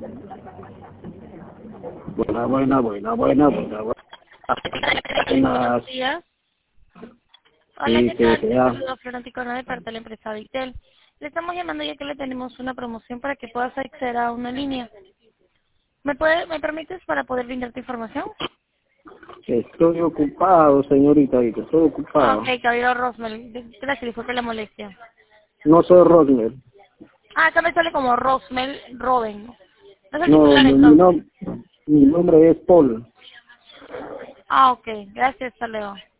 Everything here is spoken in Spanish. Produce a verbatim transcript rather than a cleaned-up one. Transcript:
Buena, buena, buena, buena, buena, buena. Buenos días. Hola, Sí, ¿qué que tal? Te sea. saludo Florentico de parte de la empresa Vitel. Le estamos llamando ya que le tenemos una promoción para que puedas acceder a una línea. ¿Me puede, me permites para poder brindarte información? Estoy ocupado, señorita, y estoy Ah, ocupado. ok, caballero Rosmel. Gracias, disculpe la molestia. No soy Rosner. Ah, acá me sale como Rosmel Roden. No es el No, titular mi, mi, entonces. nom- mi nombre es Paul. Ah, ok. Gracias, hasta luego.